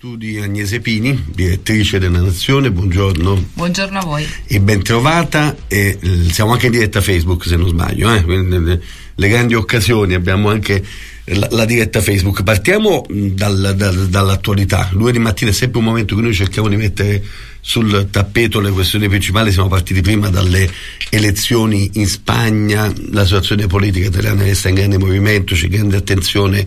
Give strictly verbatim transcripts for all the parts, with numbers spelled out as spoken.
studi Agnese Pini, direttrice della Nazione, buongiorno. Buongiorno a voi. E ben trovata, e siamo anche in diretta Facebook se non sbaglio, eh? le, le grandi occasioni, abbiamo anche la, la diretta Facebook. Partiamo dal, dal, dall'attualità. Lunedì mattina è sempre un momento che noi cerchiamo di mettere sul tappeto le questioni principali. Siamo partiti prima dalle elezioni in Spagna, la situazione politica italiana resta in grande movimento, c'è grande attenzione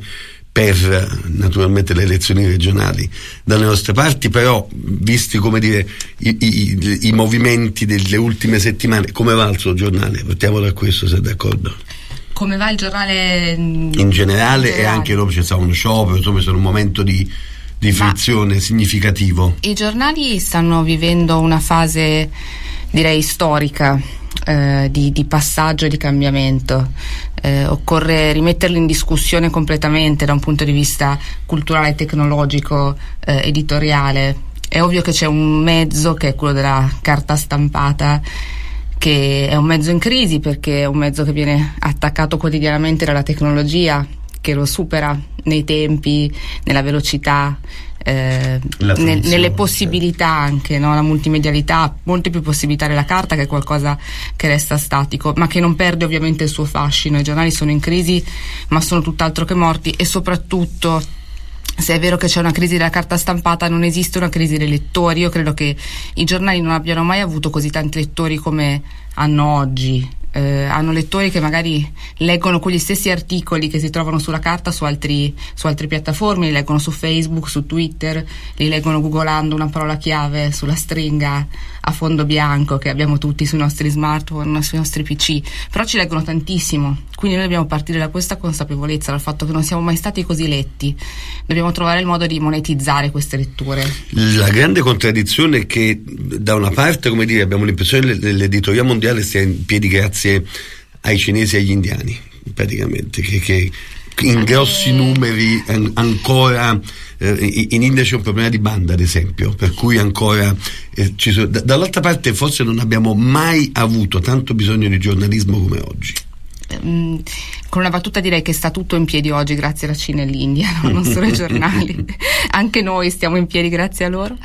per naturalmente le elezioni regionali dalle nostre parti, però visti come dire i, i, i movimenti delle ultime settimane, come va il suo giornale? Partiamo da questo, se è d'accordo. Come va il giornale in generale, in generale. E anche dopo c'è stato uno sciopero, insomma c'è un momento di, di frizione Ma significativo. I giornali stanno vivendo una fase direi storica eh, di, di passaggio e di cambiamento. Eh, occorre rimetterli in discussione completamente da un punto di vista culturale, tecnologico, eh, editoriale. È ovvio che c'è un mezzo che è quello della carta stampata, che è un mezzo in crisi perché è un mezzo che viene attaccato quotidianamente dalla tecnologia, che lo supera nei tempi, nella velocità, eh, nel, nelle possibilità anche, no? La multimedialità, molte più possibilità della carta, che è qualcosa che resta statico ma che non perde ovviamente il suo fascino. I giornali sono in crisi ma sono tutt'altro che morti, e soprattutto, se è vero che c'è una crisi della carta stampata, non esiste una crisi dei lettori. Io credo che i giornali non abbiano mai avuto così tanti lettori come hanno oggi. Eh, hanno lettori che magari leggono quegli stessi articoli che si trovano sulla carta su altri, su altre piattaforme, li leggono su Facebook, su Twitter, li leggono googolando una parola chiave sulla stringa a fondo bianco che abbiamo tutti sui nostri smartphone, sui nostri P C, però ci leggono tantissimo. Quindi noi dobbiamo partire da questa consapevolezza, dal fatto che non siamo mai stati così letti. Dobbiamo trovare il modo di monetizzare queste letture. La grande contraddizione è che da una parte, come dire, abbiamo l'impressione che l'editoria mondiale stia in piedi grazie ai cinesi e agli indiani, praticamente, che, che in grossi numeri an- ancora eh, in India c'è un problema di banda, ad esempio, per cui ancora eh, ci sono, d- dall'altra parte forse non abbiamo mai avuto tanto bisogno di giornalismo come oggi. Mm, con una battuta direi che sta tutto in piedi oggi grazie alla Cina e all'India, no? Non solo i giornali, anche noi stiamo in piedi grazie a loro.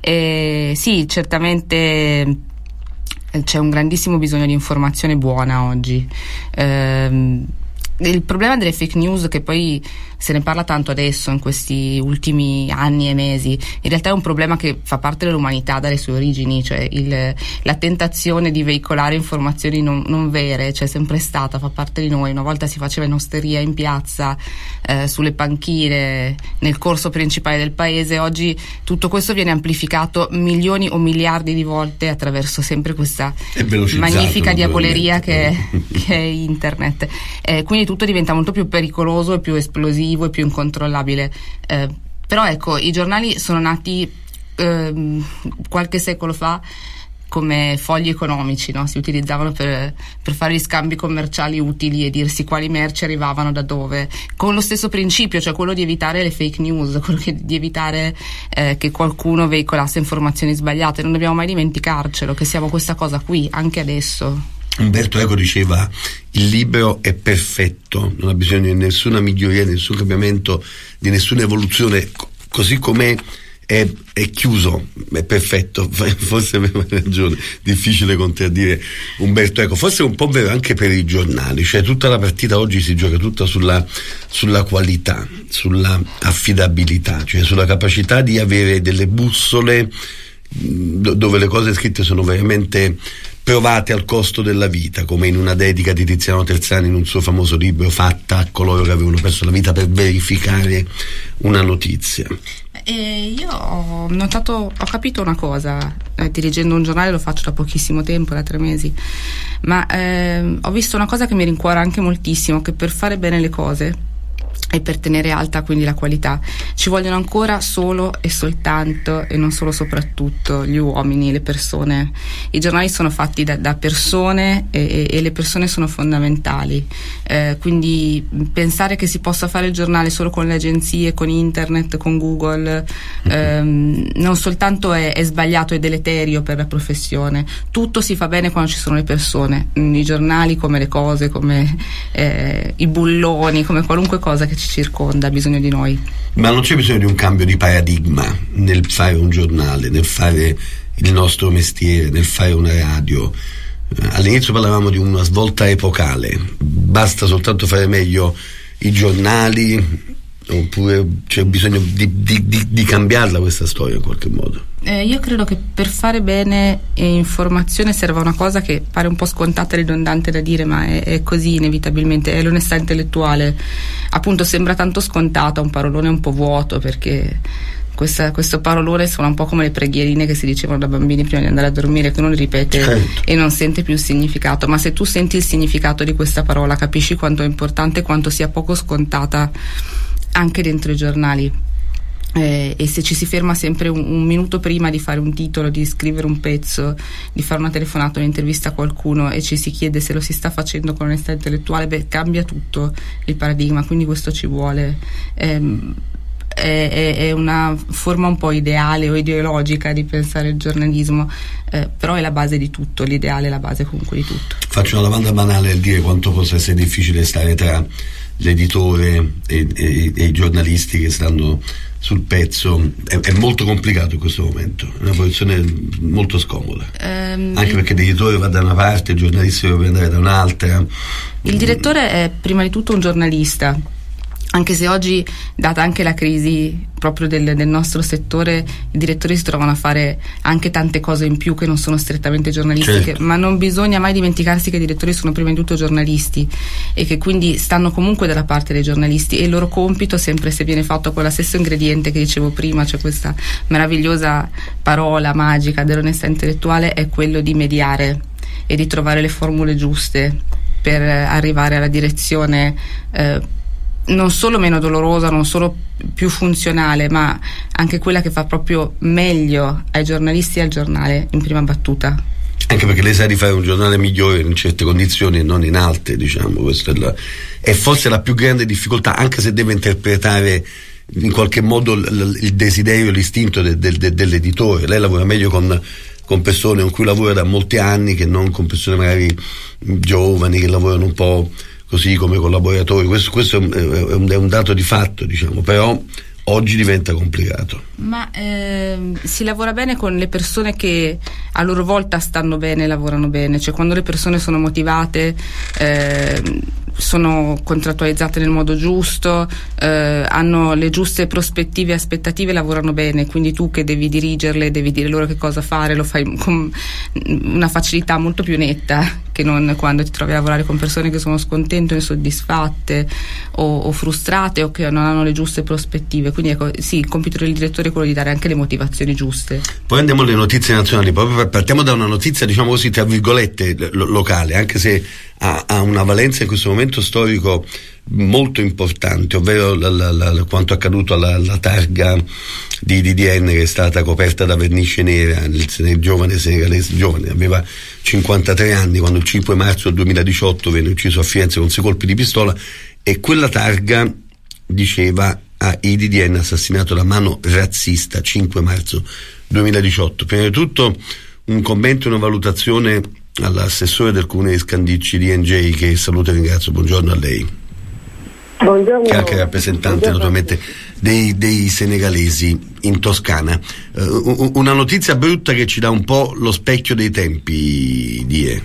E sì, certamente c'è un grandissimo bisogno di informazione buona oggi. Ehm, il problema delle fake news, che poi se ne parla tanto adesso in questi ultimi anni e mesi, in realtà è un problema che fa parte dell'umanità dalle sue origini, cioè il, la tentazione di veicolare informazioni non, non vere c'è sempre stata, fa parte di noi. Una volta si faceva in osteria, in piazza, eh, sulle panchine, nel corso principale del paese. Oggi tutto questo viene amplificato milioni o miliardi di volte attraverso sempre questa magnifica diavoleria che è, che è internet. Eh, quindi tutto diventa molto più pericoloso e più esplosivo e più incontrollabile. Eh, però ecco, i giornali sono nati eh, qualche secolo fa come fogli economici, no? Si utilizzavano per, per fare gli scambi commerciali utili e dirsi quali merci arrivavano da dove, con lo stesso principio, cioè quello di evitare le fake news, quello che, di evitare eh, che qualcuno veicolasse informazioni sbagliate. Non dobbiamo mai dimenticarcelo, che siamo questa cosa qui anche adesso. Umberto Eco diceva: il libro è perfetto, non ha bisogno di nessuna miglioria, di nessun cambiamento, di nessuna evoluzione, così com'è è, è chiuso, è perfetto. Forse aveva ragione, difficile contraddire Umberto Eco. Forse è un po' vero anche per i giornali, cioè tutta la partita oggi si gioca tutta sulla, sulla qualità, sulla affidabilità, cioè sulla capacità di avere delle bussole dove le cose scritte sono veramente provate al costo della vita, come in una dedica di Tiziano Terzani in un suo famoso libro, fatta a coloro che avevano perso la vita per verificare una notizia. E io ho notato, ho capito una cosa, eh, dirigendo un giornale, lo faccio da pochissimo tempo, da tre mesi, ma eh, ho visto una cosa che mi rincuora anche moltissimo, che per fare bene le cose e per tenere alta quindi la qualità ci vogliono ancora solo e soltanto, e non solo soprattutto, gli uomini, le persone. I giornali sono fatti da, da persone e, e le persone sono fondamentali, eh, quindi pensare che si possa fare il giornale solo con le agenzie, con internet, con Google, ehm, non soltanto è, è sbagliato e deleterio per la professione. Tutto si fa bene quando ci sono le persone, i giornali come le cose, come eh, i bulloni, come qualunque cosa che che ci circonda ha bisogno di noi. Ma non c'è bisogno di un cambio di paradigma nel fare un giornale, nel fare il nostro mestiere, nel fare una radio? All'inizio parlavamo di una svolta epocale, basta soltanto fare meglio i giornali, oppure c'è bisogno di, di, di, di cambiarla questa storia in qualche modo? Eh, io credo che per fare bene informazione serva una cosa che pare un po' scontata e ridondante da dire, ma è, è così inevitabilmente, è l'onestà intellettuale. Appunto sembra tanto scontata, un parolone un po' vuoto, perché questa, questo parolone suona un po' come le preghierine che si dicevano da bambini prima di andare a dormire, che uno li ripete certo. E non sente più il significato, ma se tu senti il significato di questa parola capisci quanto è importante, quanto sia poco scontata anche dentro i giornali, eh, e se ci si ferma sempre un, un minuto prima di fare un titolo, di scrivere un pezzo, di fare una telefonata, un'intervista a qualcuno, e ci si chiede se lo si sta facendo con onestà intellettuale, beh, cambia tutto il paradigma, quindi questo ci vuole. ehm, È, è, è una forma un po' ideale o ideologica di pensare il giornalismo, eh, però è la base di tutto, l'ideale è la base comunque di tutto. Faccio una domanda banale al dire quanto possa essere difficile stare tra l'editore e, e, e i giornalisti che stanno sul pezzo. È, è molto complicato in questo momento, è una posizione molto scomoda, um, anche perché l'editore va da una parte, il giornalista deve andare da un'altra. Il direttore è prima di tutto un giornalista, anche se oggi, data anche la crisi proprio del, del nostro settore, i direttori si trovano a fare anche tante cose in più che non sono strettamente giornalistiche, certo. Ma non bisogna mai dimenticarsi che i direttori sono prima di tutto giornalisti e che quindi stanno comunque dalla parte dei giornalisti, e il loro compito, sempre se viene fatto con lo stesso ingrediente che dicevo prima, cioè questa meravigliosa parola magica dell'onestà intellettuale, è quello di mediare e di trovare le formule giuste per arrivare alla direzione eh, non solo meno dolorosa, non solo più funzionale, ma anche quella che fa proprio meglio ai giornalisti e al giornale in prima battuta. Anche perché lei sa di fare un giornale migliore in certe condizioni e non in altre, diciamo. Questa è, la, è forse la più grande difficoltà, anche se deve interpretare in qualche modo il, il desiderio, l'istinto de, de, de, dell'editore. Lei lavora meglio con con persone con cui lavora da molti anni che non con persone magari giovani che lavorano un po' così come collaboratori. Questo, questo è, un, è, un, è un dato di fatto, diciamo, però oggi diventa complicato. Ma ehm, si lavora bene con le persone che a loro volta stanno bene e lavorano bene, cioè quando le persone sono motivate, eh, sono contrattualizzate nel modo giusto, eh, hanno le giuste prospettive e aspettative, lavorano bene, quindi tu che devi dirigerle, devi dire loro che cosa fare, lo fai con una facilità molto più netta che non quando ti trovi a lavorare con persone che sono scontente o insoddisfatte o, o frustrate o che non hanno le giuste prospettive. Quindi ecco, sì, il compito del direttore è quello di dare anche le motivazioni giuste. Poi andiamo alle notizie nazionali, proprio partiamo da una notizia, diciamo così, tra virgolette lo- locale, anche se ha, ha una valenza in questo momento storico molto importante, ovvero la, la, la, quanto accaduto alla, alla targa di D D N, che è stata coperta da vernice nera. Il, il giovane senegalese, giovane, aveva cinquantatré anni quando il cinque marzo duemiladiciotto venne ucciso a Firenze con sei colpi di pistola, e quella targa diceva a I D D N assassinato da mano razzista, cinque marzo duemiladiciotto. Prima di tutto un commento e una valutazione all'assessore del comune di Scandicci, D N J, che saluto e ringrazio. Buongiorno a lei. Buongiorno. Che è anche rappresentante buongiorno. Naturalmente dei, dei senegalesi in Toscana. Uh, una notizia brutta che ci dà un po' lo specchio dei tempi, Die.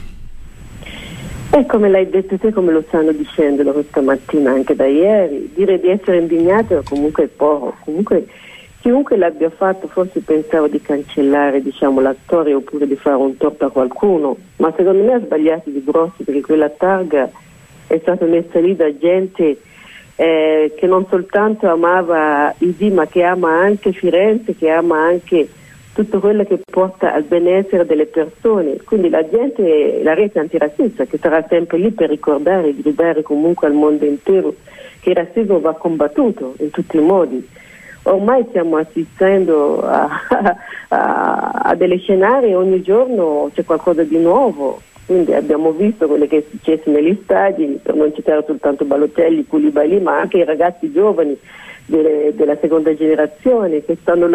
E come l'hai detto te, come lo stanno dicendo da questa mattina, anche da ieri, dire di essere indignati è comunque poco. Comunque chiunque l'abbia fatto forse pensava di cancellare, diciamo, la storia oppure di fare un torto a qualcuno, ma secondo me ha sbagliato di grosso, perché quella targa è stata messa lì da gente eh, che non soltanto amava I D, ma che ama anche Firenze, che ama anche tutto quello che porta al benessere delle persone. Quindi la gente, la rete antirazzista, che sarà sempre lì per ricordare e gridare comunque al mondo intero che il razzismo va combattuto in tutti i modi. Ormai stiamo assistendo a, a, a delle scenari, ogni giorno c'è qualcosa di nuovo. Quindi abbiamo visto quello che è successo negli stadi, per non citare soltanto Balotelli, Koulibaly, ma anche i ragazzi giovani delle, della seconda generazione che stanno la,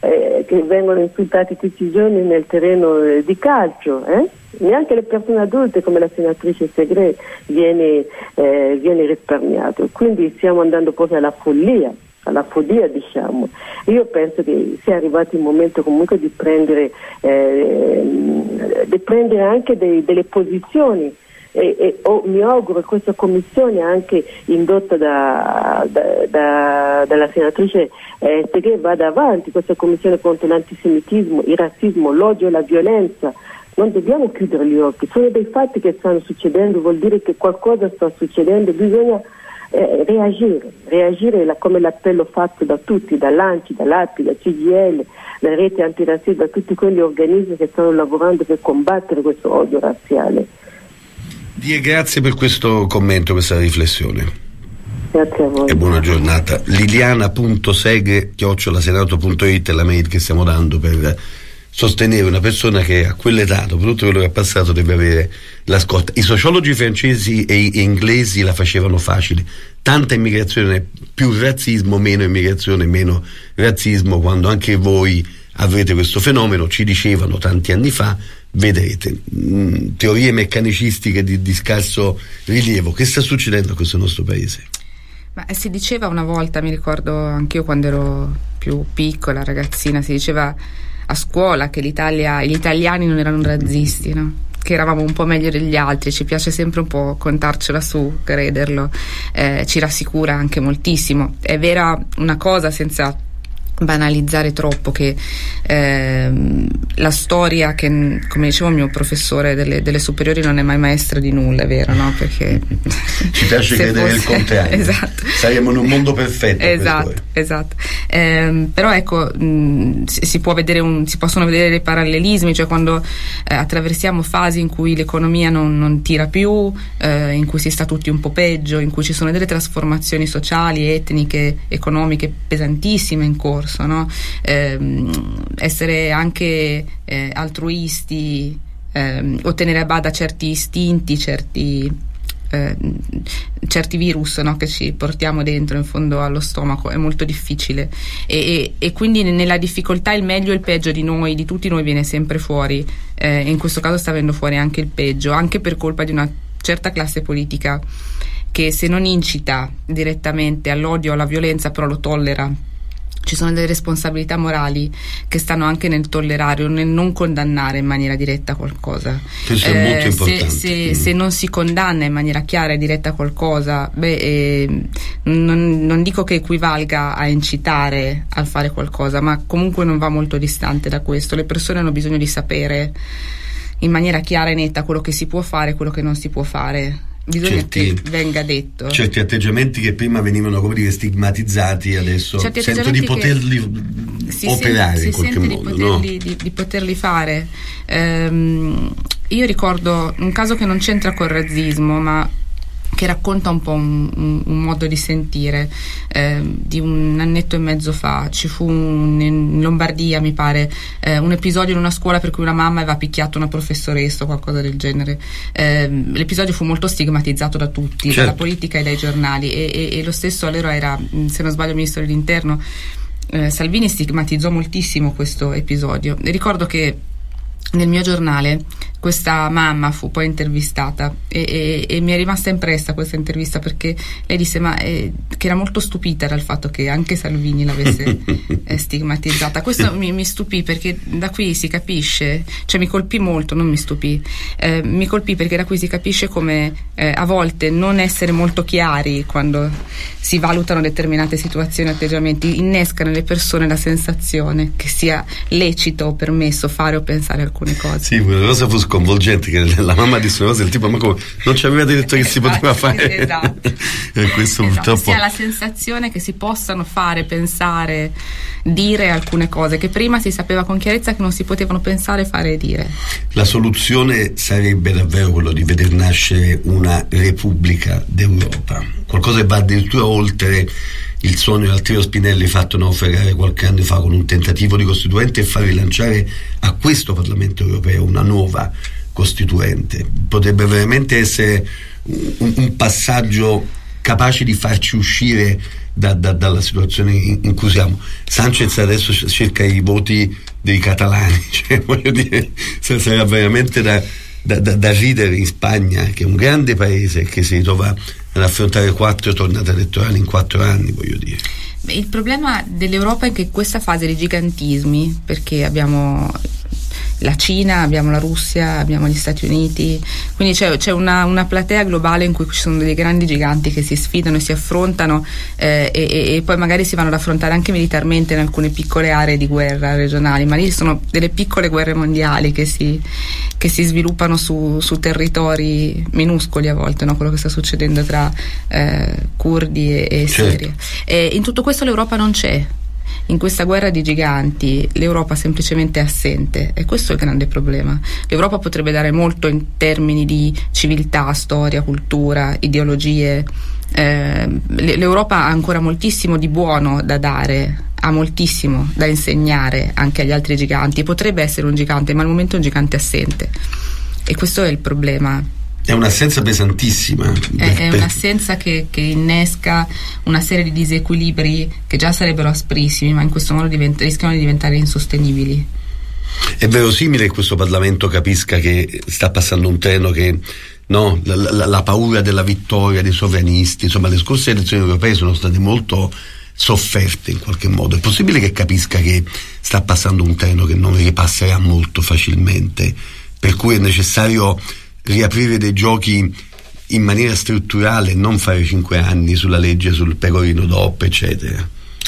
eh, che vengono insultati tutti i giorni nel terreno eh, di calcio, eh? Neanche le persone adulte come la senatrice Segre viene, eh, viene risparmiato, quindi stiamo andando proprio alla follia, alla follia diciamo. Io penso che sia arrivato il momento comunque di prendere, eh, di prendere anche dei, delle posizioni. E, e oh, mi auguro che questa commissione, anche indotta da, da, da, dalla senatrice eh, Segre, vada avanti, questa commissione contro l'antisemitismo, il razzismo, l'odio e la violenza. Non dobbiamo chiudere gli occhi, sono dei fatti che stanno succedendo, vuol dire che qualcosa sta succedendo, bisogna eh, reagire, reagire la, come l'appello fatto da tutti, dall'ANCI, dall'A P I, da C G I L, da Rete Antirazzista, da tutti quegli organismi che stanno lavorando per combattere questo odio razziale. Die, grazie per questo commento, questa riflessione. Grazie a voi. E buona giornata. Liliana punto segre chiocciola senato punto it è la mail che stiamo dando per sostenere una persona che a quell'età, dopo tutto quello che ha passato, deve avere la scorta. I sociologi francesi e inglesi la facevano facile: tanta immigrazione, più razzismo, meno immigrazione, meno razzismo. Quando anche voi avrete questo fenomeno, ci dicevano tanti anni fa, vedrete. Mh, teorie meccanicistiche di, di scarso rilievo. Che sta succedendo a questo nostro paese? Ma si diceva una volta, mi ricordo anch'io quando ero più piccola, ragazzina, si diceva a scuola che l'Italia, gli italiani non erano razzisti, no? Che eravamo un po' meglio degli altri. Ci piace sempre un po' contarcela su, crederlo, eh, ci rassicura anche moltissimo. È vera una cosa, senza banalizzare troppo, che ehm, la storia, che come diceva il mio professore delle, delle superiori, non è mai maestra di nulla, è vero, no? Perché ci piace credere fosse... il contrario. Esatto. Saremmo in un mondo perfetto. Esatto, esatto. Ehm, però ecco, mh, si, si può vedere un, si possono vedere dei parallelismi, cioè quando eh, attraversiamo fasi in cui l'economia non, non tira più, eh, in cui si sta tutti un po' peggio, in cui ci sono delle trasformazioni sociali, etniche, economiche pesantissime in corso. No? Eh, essere anche eh, altruisti, eh, o tenere a bada certi istinti, certi, eh, certi virus, no? Che ci portiamo dentro in fondo allo stomaco, è molto difficile, e, e, e quindi nella difficoltà il meglio e il peggio di noi, di tutti noi, viene sempre fuori, eh, in questo caso sta venendo fuori anche il peggio, anche per colpa di una certa classe politica che, se non incita direttamente all'odio o alla violenza, però lo tollera. Ci sono delle responsabilità morali che stanno anche nel tollerare o nel non condannare in maniera diretta qualcosa. Questo è molto importante. Se, se, mm. se non si condanna in maniera chiara e diretta qualcosa, beh, eh, non, non dico che equivalga a incitare a fare qualcosa, ma comunque non va molto distante da questo. Le persone hanno bisogno di sapere in maniera chiara e netta quello che si può fare e quello che non si può fare. Bisogna certi, che venga detto. Certi atteggiamenti che prima venivano, come dire, stigmatizzati, adesso sento di poterli operare si in qualche sente modo, di poterli, no? di, di poterli fare. Ehm, io ricordo un caso che non c'entra col razzismo, ma che racconta un po' un, un, un modo di sentire, eh, di un annetto e mezzo fa. Ci fu un, in Lombardia, mi pare, eh, un episodio in una scuola per cui una mamma aveva picchiato una professoressa o qualcosa del genere. Eh, l'episodio fu molto stigmatizzato da tutti, certo, dalla politica e dai giornali, e, e, e lo stesso allora era, se non sbaglio, il ministro dell'interno eh, Salvini stigmatizzò moltissimo questo episodio. E ricordo che nel mio giornale questa mamma fu poi intervistata e, e, e mi è rimasta impressa questa intervista, perché lei disse ma eh, che era molto stupita dal fatto che anche Salvini l'avesse eh, stigmatizzata. Questo mi, mi stupì, perché da qui si capisce, cioè mi colpì molto, non mi stupì, eh, mi colpì perché da qui si capisce come eh, a volte non essere molto chiari quando si valutano determinate situazioni e atteggiamenti innesca nelle persone la sensazione che sia lecito o permesso fare o pensare alcune cose. Sì, quella cosa fu sconvolgente, che la mamma disse una cosa del tipo ma come non ci aveva detto che si poteva fare. Esatto. E questo esatto. Purtroppo si ha la sensazione che si possano fare, pensare, dire alcune cose che prima si sapeva con chiarezza che non si potevano pensare, fare e dire. La soluzione sarebbe davvero quello di veder nascere una Repubblica d'Europa, qualcosa che va addirittura oltre il sogno di Altiero Spinelli fatto naufragare qualche anno fa con un tentativo di costituente, e far rilanciare a questo Parlamento europeo una nuova costituente. Potrebbe veramente essere un, un passaggio capace di farci uscire da, da, dalla situazione in, in cui siamo. Sanchez adesso cerca i voti dei catalani, cioè voglio dire, sarà veramente da, da, da, da ridere in Spagna, che è un grande paese che si ritrova ad affrontare quattro tornate elettorali in quattro anni, voglio dire. Il problema dell'Europa è che questa fase di gigantismi, perché abbiamo la Cina, abbiamo la Russia, abbiamo gli Stati Uniti, quindi c'è, c'è una, una platea globale in cui ci sono dei grandi giganti che si sfidano e si affrontano eh, e, e poi magari si vanno ad affrontare anche militarmente in alcune piccole aree di guerra regionali, ma lì sono delle piccole guerre mondiali che si, che si sviluppano su, su territori minuscoli a volte, no? Quello che sta succedendo tra eh, curdi e, e certo. Siria. E in tutto questo l'Europa non c'è. In questa guerra di giganti l'Europa semplicemente è assente, e questo è il grande problema. L'Europa potrebbe dare molto in termini di civiltà, storia, cultura, ideologie. Eh, L'Europa ha ancora moltissimo di buono da dare, ha moltissimo da insegnare anche agli altri giganti. Potrebbe essere un gigante, ma al momento è un gigante assente, e questo è il problema. È un'assenza pesantissima. È, è un'assenza che, che innesca una serie di disequilibri che già sarebbero asprissimi, ma in questo modo divent- rischiano di diventare insostenibili. È verosimile che questo Parlamento capisca che sta passando un treno, che no, la, la, la paura della vittoria dei sovranisti, insomma le scorse elezioni europee sono state molto sofferte in qualche modo. È possibile che capisca che sta passando un treno che non ripasserà molto facilmente, per cui è necessario riaprire dei giochi in maniera strutturale, non fare cinque anni sulla legge sul pecorino D O P, eccetera.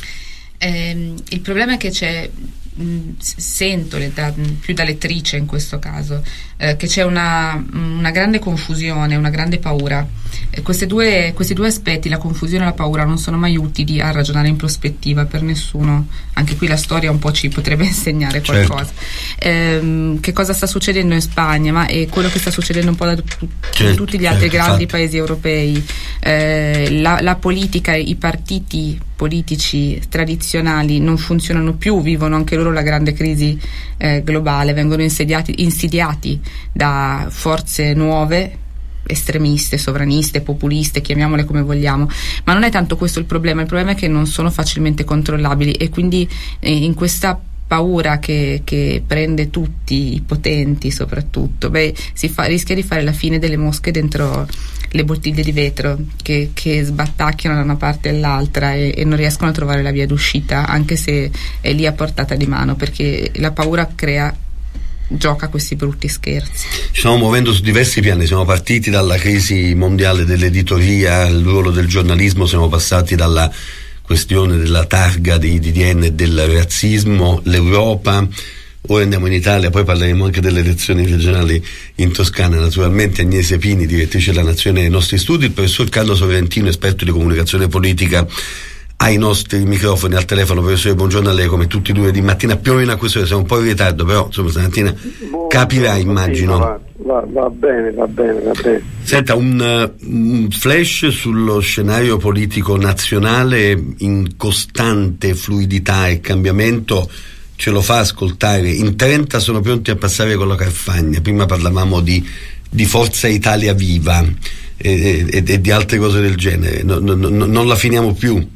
Eh, il problema è che c'è, mh, sento le, da, più da lettrice in questo caso, eh, che c'è una, una grande confusione, una grande paura. Eh, queste due, questi due aspetti, la confusione e la paura, non sono mai utili a ragionare in prospettiva per nessuno. Anche qui la storia un po' ci potrebbe insegnare qualcosa. Certo. Eh, che cosa sta succedendo in Spagna? Ma è quello che sta succedendo un po' da tu, certo, tutti gli altri certo, grandi infatti. paesi europei. Eh, la, la politica, i partiti politici tradizionali non funzionano più, vivono anche loro la grande crisi eh, globale, vengono insediati, insidiati da forze nuove, estremiste, sovraniste, populiste, chiamiamole come vogliamo, ma non è tanto questo il problema. Il problema è che non sono facilmente controllabili, e quindi eh, in questa paura che, che prende tutti, i potenti soprattutto, beh, si fa, rischia di fare la fine delle mosche dentro le bottiglie di vetro che, che sbattacchiano da una parte all'altra e, e non riescono a trovare la via d'uscita, anche se è lì a portata di mano, perché la paura crea gioca questi brutti scherzi. Ci stiamo muovendo su diversi piani, siamo partiti dalla crisi mondiale dell'editoria, il ruolo del giornalismo, siamo passati dalla questione della targa di D D N e del razzismo, l'Europa, ora andiamo in Italia, poi parleremo anche delle elezioni regionali in Toscana. Naturalmente Agnese Pini, direttrice della Nazione dei nostri studi, il professor Carlo Sorrentino, esperto di comunicazione politica, ai nostri microfoni, al telefono. Professore, buongiorno a lei, come tutti e due di mattina, più o meno a quest'ora, siamo un po' in ritardo, però insomma stamattina buon, capirà, immagino. Va, va, va bene, va bene, va bene. Senta, un, un flash sullo scenario politico nazionale in costante fluidità e cambiamento ce lo fa ascoltare. In trenta sono pronti a passare con la Carfagna. Prima parlavamo di, di Forza Italia Viva e, e, e di altre cose del genere. No, no, no, non la finiamo più.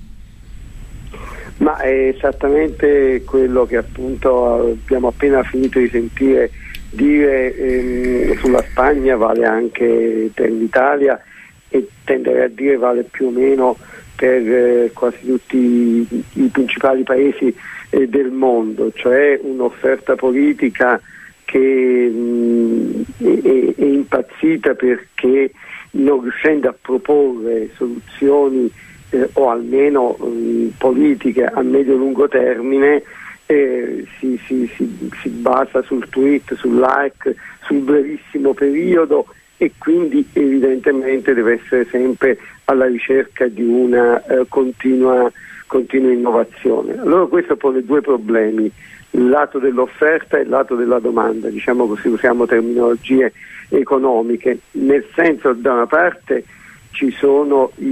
Ma è esattamente quello che appunto abbiamo appena finito di sentire dire ehm, sulla Spagna, vale anche per l'Italia, e tenderei a dire vale più o meno per eh, quasi tutti i, i principali paesi eh, del mondo, cioè un'offerta politica che mh, è, è impazzita perché, non riuscendo a proporre soluzioni Eh, o almeno um, politiche a medio-lungo termine, eh, si, si, si, si basa sul tweet, sul like, sul brevissimo periodo, e quindi evidentemente deve essere sempre alla ricerca di una eh, continua, continua innovazione. Allora questo pone due problemi: il lato dell'offerta e il lato della domanda, diciamo così, usiamo terminologie economiche, nel senso, da una parte ci sono i,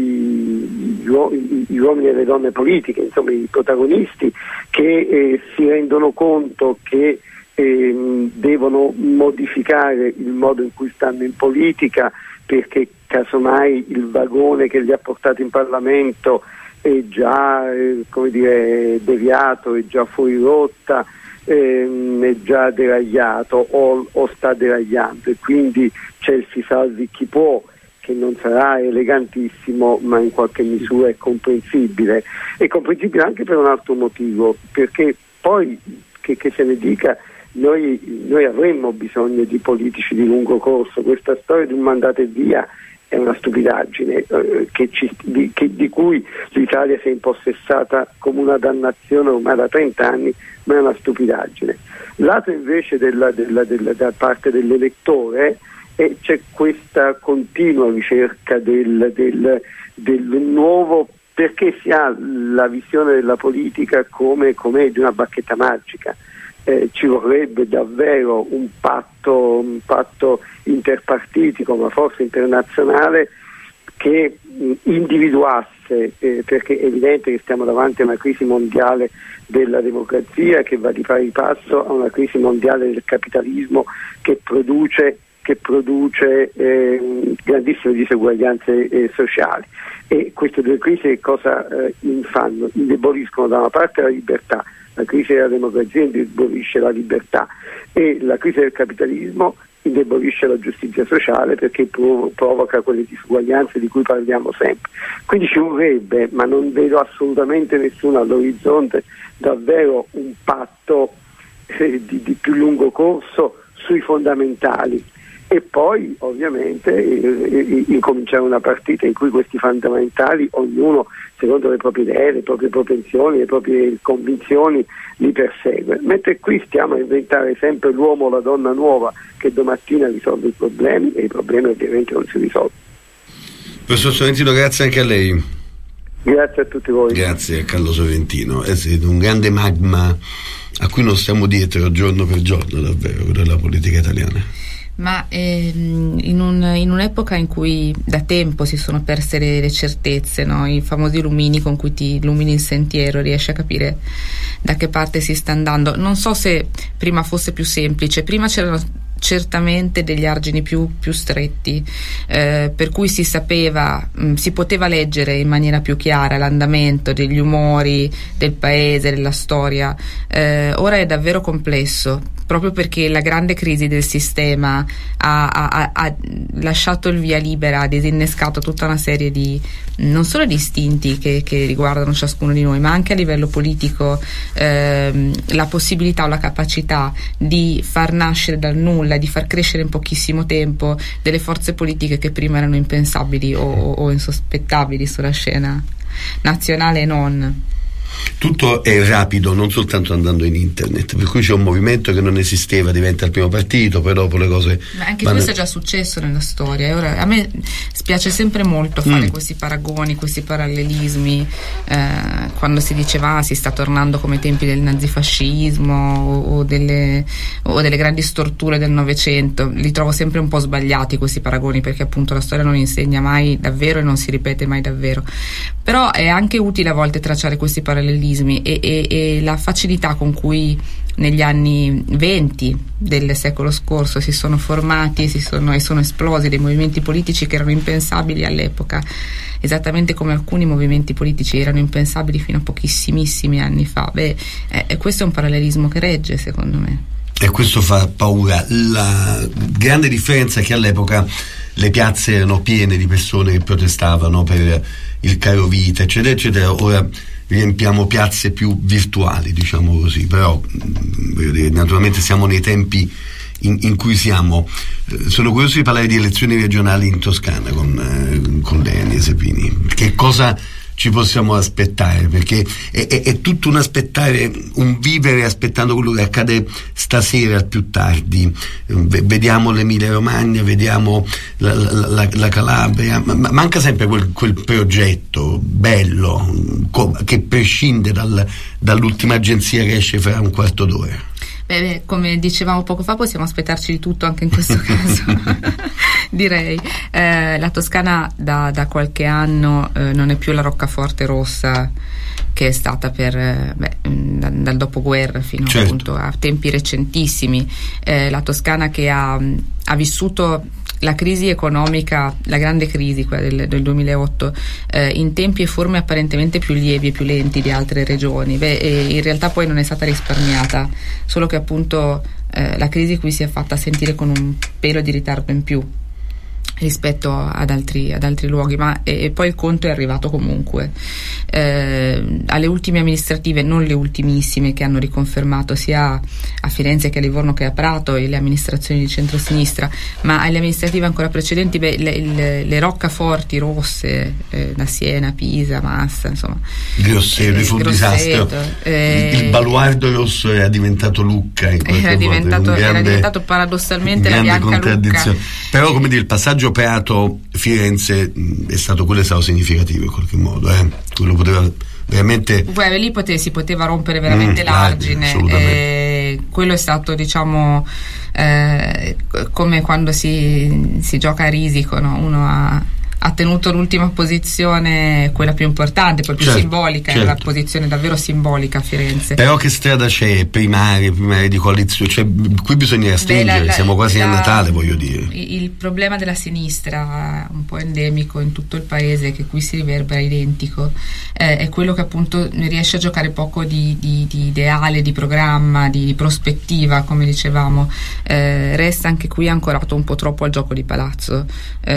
i, gli uomini e le donne politiche, insomma i protagonisti, che eh, si rendono conto che eh, devono modificare il modo in cui stanno in politica, perché casomai il vagone che li ha portati in Parlamento è già eh, come dire, deviato, è già fuori rotta, ehm, è già deragliato o, o sta deragliando, e quindi c'è il si salvi chi può, che non sarà elegantissimo, ma in qualche misura è comprensibile. È comprensibile anche per un altro motivo, perché poi, che, che se ne dica, noi, noi avremmo bisogno di politici di lungo corso. Questa storia di un mandato e via è una stupidaggine eh, che ci, di, che, di cui l'Italia si è impossessata come una dannazione ormai da trenta anni, ma è una stupidaggine. Lato invece della, della, della, da parte dell'elettore, e c'è questa continua ricerca del, del, del nuovo, perché si ha la visione della politica come, come di una bacchetta magica. Eh, ci vorrebbe davvero un patto, un patto interpartitico, ma forse internazionale, che mh, individuasse, eh, perché è evidente che stiamo davanti a una crisi mondiale della democrazia che va di pari passo a una crisi mondiale del capitalismo che produce che produce eh, grandissime diseguaglianze eh, sociali, e queste due crisi che cosa eh, fanno? Indeboliscono da una parte la libertà, la crisi della democrazia indebolisce la libertà, e la crisi del capitalismo indebolisce la giustizia sociale, perché prov- provoca quelle disuguaglianze di cui parliamo sempre. Quindi ci vorrebbe, ma non vedo assolutamente nessuno all'orizzonte, davvero un patto eh, di, di più lungo corso sui fondamentali. E poi ovviamente eh, incominciare una partita in cui questi fondamentali, ognuno secondo le proprie idee, le proprie propensioni, le proprie convinzioni, li persegue. Mentre qui stiamo a inventare sempre l'uomo o la donna nuova che domattina risolve i problemi, e i problemi ovviamente non si risolvono. Professor Sorrentino, grazie anche a lei. Grazie a tutti voi. Grazie a Carlo Sorrentino, è un grande magma a cui non stiamo dietro giorno per giorno, davvero, della politica italiana. Ma ehm, in, un, in un'epoca in cui da tempo si sono perse le, le certezze, no? I famosi lumini con cui ti illumini il sentiero, riesci a capire da che parte si sta andando. Non so se prima fosse più semplice, prima c'erano certamente degli argini più, più stretti, eh, per cui si sapeva, mh, si poteva leggere in maniera più chiara l'andamento degli umori del paese, della storia. Eh, ora è davvero complesso, proprio perché la grande crisi del sistema ha, ha, ha lasciato il via libera, ha disinnescato tutta una serie di, non solo di istinti che, che riguardano ciascuno di noi, ma anche a livello politico, ehm, la possibilità o la capacità di far nascere dal nulla, di far crescere in pochissimo tempo delle forze politiche che prima erano impensabili o, o insospettabili sulla scena nazionale e non. Tutto è rapido, non soltanto andando in internet, per cui c'è un movimento che non esisteva, diventa il primo partito, poi dopo le cose ma anche vanno... questo è già successo nella storia, e ora a me spiace sempre molto fare mm. questi paragoni, questi parallelismi, eh, quando si diceva ah, si sta tornando come ai tempi del nazifascismo o, o, delle, o delle grandi storture del Novecento. Li trovo sempre un po' sbagliati questi paragoni, perché appunto la storia non insegna mai davvero e non si ripete mai davvero, però è anche utile a volte tracciare questi parallelismi e, e, e la facilità con cui negli anni venti del secolo scorso si sono formati e si sono, e sono esplosi dei movimenti politici che erano impensabili all'epoca, esattamente come alcuni movimenti politici erano impensabili fino a pochissimissimi anni fa. Beh, eh, questo è un parallelismo che regge, secondo me. E questo fa paura. La grande differenza è che all'epoca le piazze erano piene di persone che protestavano per il caro vita, eccetera, eccetera. Ora riempiamo piazze più virtuali, diciamo così, però voglio dire, naturalmente siamo nei tempi in, in cui siamo. Eh, sono curioso di parlare di elezioni regionali in Toscana con, eh, con lei, Agnese Pini. Che cosa ci possiamo aspettare? Perché è, è, è tutto un aspettare, un vivere aspettando quello che accade stasera al più tardi. Vediamo l'Emilia Romagna, vediamo la, la, la, la Calabria, ma manca sempre quel, quel progetto bello che prescinde dal, dall'ultima agenzia che esce fra un quarto d'ora. Beh, beh, come dicevamo poco fa, possiamo aspettarci di tutto anche in questo caso. Direi eh, la Toscana da, da qualche anno eh, non è più la roccaforte rossa che è stata per eh, beh, da, dal dopoguerra fino certo. appunto a tempi recentissimi. Eh, la Toscana che ha, ha vissuto la crisi economica, la grande crisi, quella del, del duemilaotto, eh, in tempi e forme apparentemente più lievi e più lenti di altre regioni, beh, e in realtà poi non è stata risparmiata, solo che appunto eh, la crisi qui si è fatta sentire con un pelo di ritardo in più rispetto ad altri, ad altri luoghi, ma e, e poi il conto è arrivato comunque. Eh, alle ultime amministrative, non le ultimissime che hanno riconfermato sia a Firenze che a Livorno che a Prato e le amministrazioni di centrosinistra, ma alle amministrative ancora precedenti, beh, le, le, le roccaforti rosse eh, da Siena, Pisa, Massa, insomma Grosseto, eh, fu un disastro. Eh, il baluardo rosso era diventato Lucca in era, diventato, grande, era diventato paradossalmente la bianca Lucca. Però come dire, il passaggio Prato-Firenze è stato quello è stato significativo in qualche modo, eh. Quello poteva veramente Beh, lì pote, si poteva rompere veramente mm, l'argine, eh, quello è stato, diciamo, eh, come quando si, si gioca a risico, no? Uno ha ha tenuto l'ultima posizione, quella più importante, poi più certo, simbolica, certo. È una posizione davvero simbolica a Firenze. Però che strada c'è? Primarie, primarie di coalizione, cioè, qui bisogna stringere, Beh, la, siamo quasi la, a Natale, voglio dire. Il problema della sinistra, un po' endemico in tutto il paese, che qui si riverbera identico, eh, è quello che appunto riesce a giocare poco di, di, di ideale, di programma, di, di prospettiva, come dicevamo, eh, resta anche qui ancorato un po' troppo al gioco di palazzo.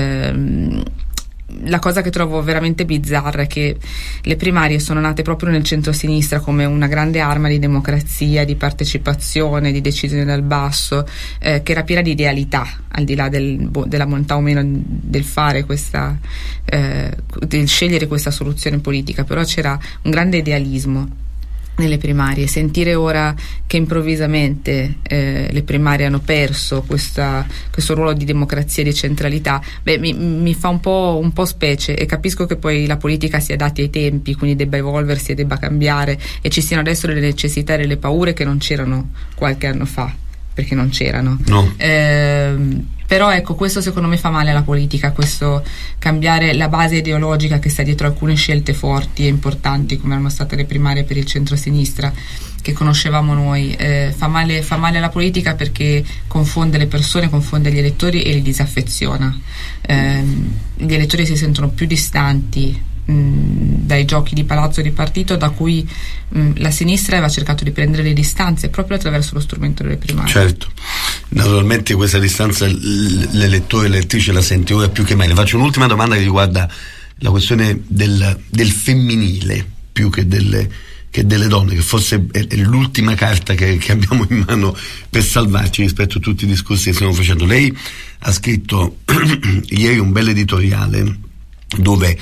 Eh, La cosa che trovo veramente bizzarra è che le primarie sono nate proprio nel centro-sinistra come una grande arma di democrazia, di partecipazione, di decisione dal basso, eh, che era piena di idealità, al di là del, della bontà o meno del fare questa, eh, del scegliere questa soluzione politica, però c'era un grande idealismo nelle primarie. Sentire ora che improvvisamente eh, le primarie hanno perso questa, questo ruolo di democrazia e di centralità, beh, mi, mi fa un po', un po' specie, e capisco che poi la politica si adatti ai tempi, quindi debba evolversi e debba cambiare, e ci siano adesso le necessità e le paure che non c'erano qualche anno fa, perché non c'erano. No. Eh, però ecco, questo secondo me fa male alla politica, questo cambiare la base ideologica che sta dietro alcune scelte forti e importanti come erano state le primarie per il centro-sinistra che conoscevamo noi, eh, fa male, fa male alla politica perché confonde le persone, confonde gli elettori e li disaffeziona. Eh, gli elettori si sentono più distanti dai giochi di palazzo e di partito, da cui mh, la sinistra aveva cercato di prendere le distanze proprio attraverso lo strumento delle primarie. Certo, naturalmente questa distanza l'elettore e l'elettrice la sente ora più che mai. Le faccio un'ultima domanda che riguarda la questione del, del femminile più che delle, che delle donne, che forse è, è l'ultima carta che, che abbiamo in mano per salvarci rispetto a tutti i discorsi che stiamo facendo. Lei ha scritto ieri un bel editoriale dove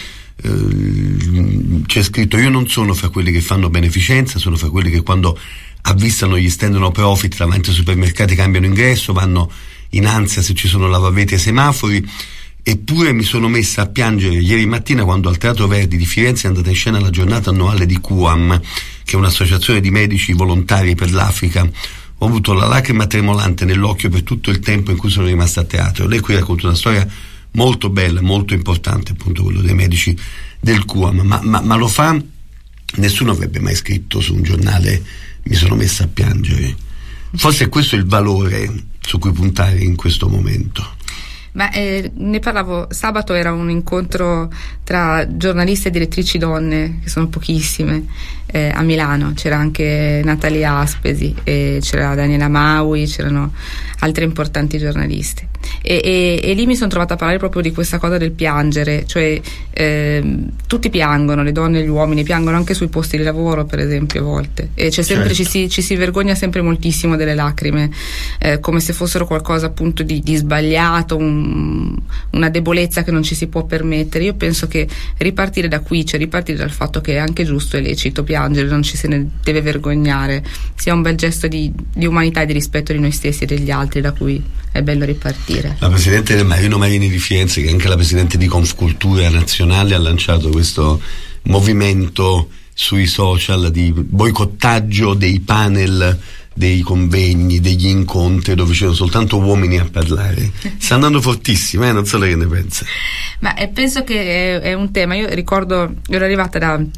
Uh, c'è scritto: io non sono fra quelli che fanno beneficenza, sono fra quelli che quando avvistano gli stendono profit davanti ai supermercati cambiano ingresso, vanno in ansia se ci sono lavaveti e semafori. Eppure mi sono messa a piangere ieri mattina quando al Teatro Verdi di Firenze è andata in scena la giornata annuale di Q A M, che è un'associazione di medici volontari per l'Africa. Ho avuto la lacrima tremolante nell'occhio per tutto il tempo in cui sono rimasta a teatro. Lei qui racconta una storia molto bella, molto importante, appunto quello dei medici del Q A M, ma, ma, ma lo fa, nessuno avrebbe mai scritto su un giornale mi sono messa a piangere. Forse è questo il valore su cui puntare in questo momento. Ma eh, ne parlavo sabato, era un incontro tra giornaliste e direttrici donne, che sono pochissime, eh, a Milano. C'era anche Natalia Aspesi, e c'era Daniela Maui, c'erano altre importanti giornaliste. E, e, e lì mi sono trovata a parlare proprio di questa cosa del piangere, cioè eh, tutti piangono, le donne e gli uomini piangono anche sui posti di lavoro, per esempio, a volte, e c'è sempre, certo. ci, si, ci si vergogna sempre moltissimo delle lacrime, eh, come se fossero qualcosa appunto di, di sbagliato, un, una debolezza che non ci si può permettere. Io penso che ripartire da qui, cioè ripartire dal fatto che è anche giusto e lecito piangere, non ci se ne deve vergognare, sia un bel gesto di, di umanità e di rispetto di noi stessi e degli altri, da cui è bello ripartire. La presidente del Marino Marini di Firenze, che è anche la presidente di Confcultura Nazionale, ha lanciato questo movimento sui social di boicottaggio dei panel, dei convegni, degli incontri dove c'erano soltanto uomini a parlare. Sta andando fortissimo, eh? Non so lei che ne pensa. Ma eh, penso che è, è un tema. Io ricordo, ero arrivata da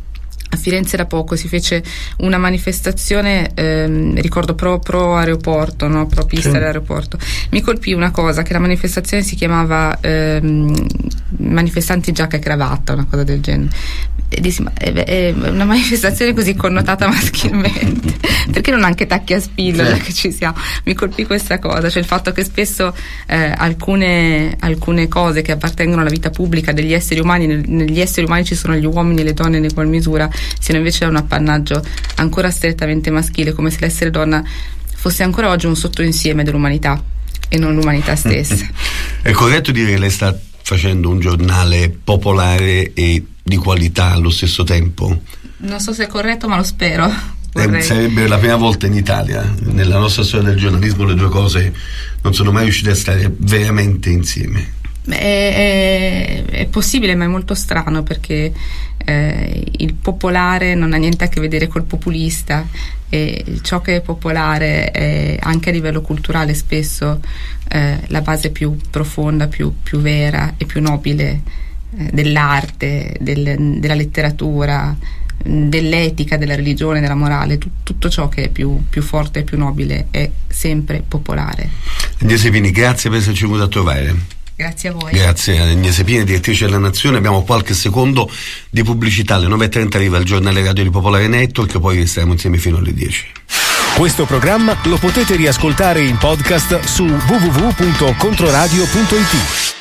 A Firenze da poco si fece una manifestazione, ehm, ricordo pro, pro aeroporto, no? Pro pista sì. dell'aeroporto. Mi colpì una cosa, che la manifestazione si chiamava ehm, manifestanti in giacca e cravatta, una cosa del genere. E dissi, ma è, è una manifestazione così connotata maschilmente, perché non anche tacchi a spillo sì. che ci siamo? Mi colpì questa cosa, cioè il fatto che spesso eh, alcune, alcune cose che appartengono alla vita pubblica degli esseri umani, nel, negli esseri umani ci sono gli uomini e le donne in egual misura, siano invece un appannaggio ancora strettamente maschile, come se l'essere donna fosse ancora oggi un sottoinsieme dell'umanità e non l'umanità stessa. È corretto dire che lei sta facendo un giornale popolare e di qualità allo stesso tempo? Non so se è corretto, ma lo spero. Eh, sarebbe la prima volta in Italia, nella nostra storia del giornalismo, le due cose non sono mai riuscite a stare veramente insieme. È, è, è possibile, ma è molto strano, perché eh, il popolare non ha niente a che vedere col populista, e ciò che è popolare è anche a livello culturale spesso eh, la base più profonda, più, più vera e più nobile eh, dell'arte, del, della letteratura, dell'etica, della religione, della morale. Tut, tutto ciò che è più, più forte e più nobile è sempre popolare. Agnese Pini, grazie per esserci venuta a trovare. Grazie a voi. Grazie a Agnese Pini, direttrice della Nazione. Abbiamo qualche secondo di pubblicità. Alle nove e trenta arriva il giornale radio di Popolare Network, poi resteremo insieme fino alle dieci. Questo programma lo potete riascoltare in podcast su w w w punto controradio punto i t.